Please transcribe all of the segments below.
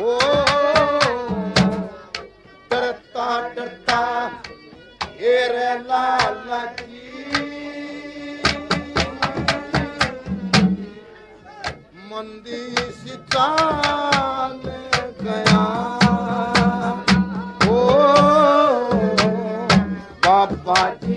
ओ डरता डरता ये रे लाला जी मंदी सी चाल गया ओ बाबा जी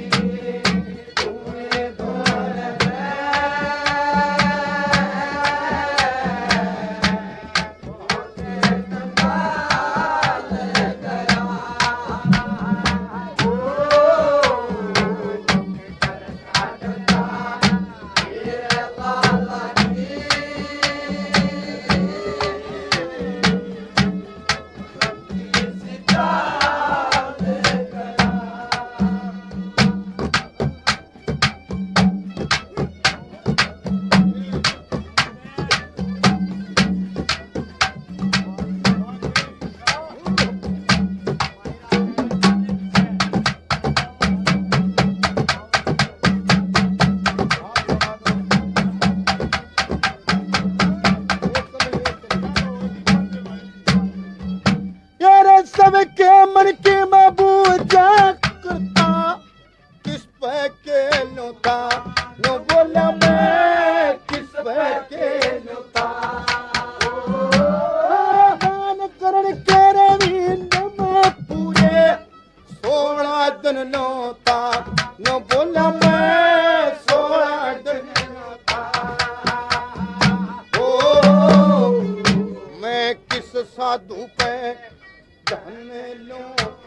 सबके मन की मबूजा करता किस पे खेलूं था नो बोला मैं किस पे खेलूं था हान करण के रवींद्र में पूरे 16 दिन नो था नो बोला मैं 16 दिन नो था ओ मैं किस साधु पे जाने लो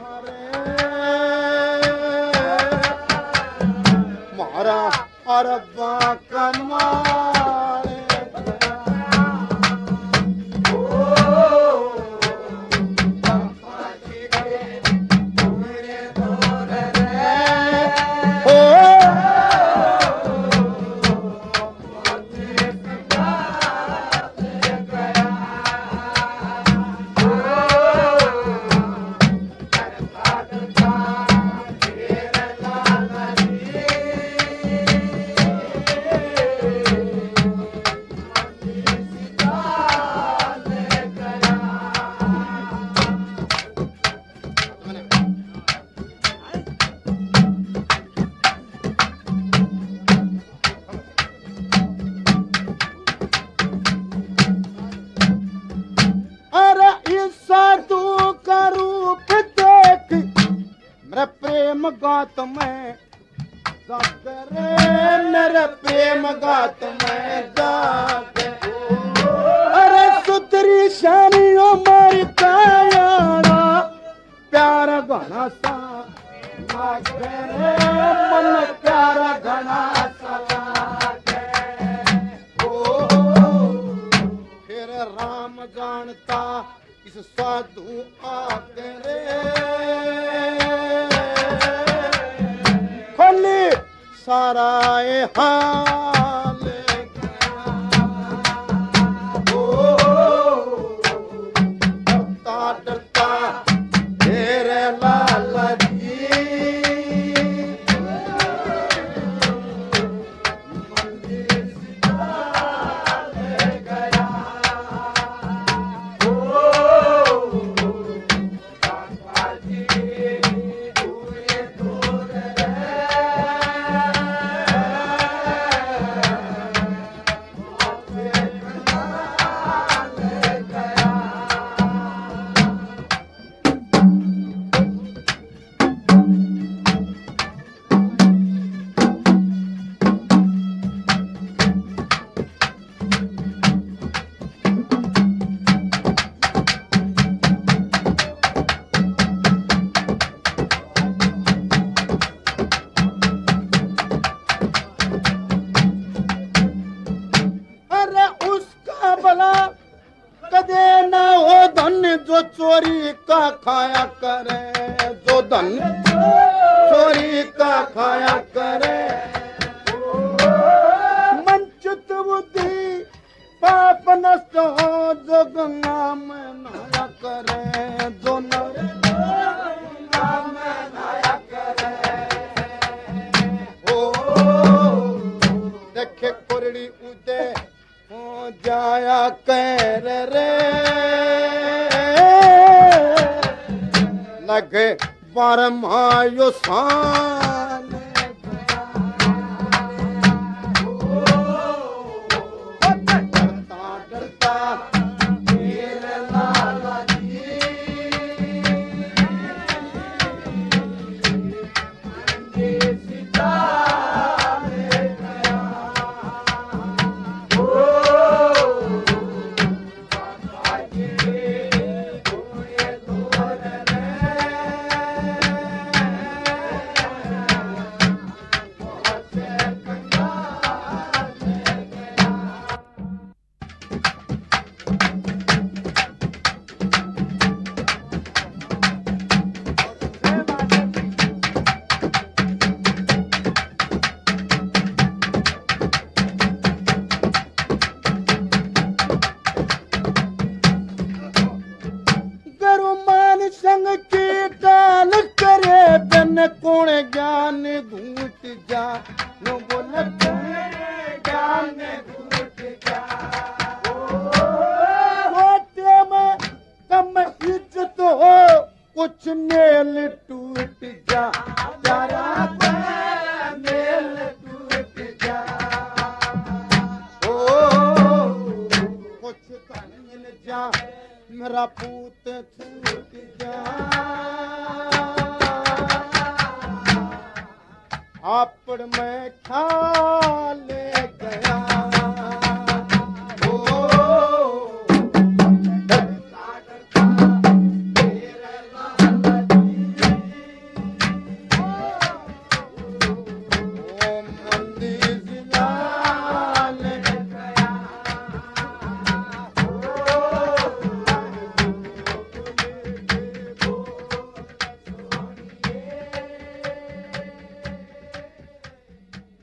मारा अरबा कमाल प्रेम गात में जागरे मेरे प्रेम गात में जागे अरे सुतरी शानियों मारी कायाना प्यार घना सा जागरे मन प्यार घना सा फिर राम जानता इस साधु आके रे सारा हाल डरता डरता तेरे लाला जी जो चोरी का खाया करे जो धन चोरी का खाया करे मंचित बुद्धि पाप नष्ट हो जो गंगा में नहाया करे जो गंगा में नहाया करे ओ देखे कोरड़ी उदे हो जाया कर रे लगे बारमायो सान डरता डरता मेरे लाला जी सीता संग की काल करे बन कौन ज्ञान घूट जा नो बोल ज्ञान घूट जा होते में कम इज्जत हो कुछ मेल टूट जा जरा मेल टूट जा ओ कुछ धन मिल जा मेरा पूत छूट जा आपड़ में ख्याल गया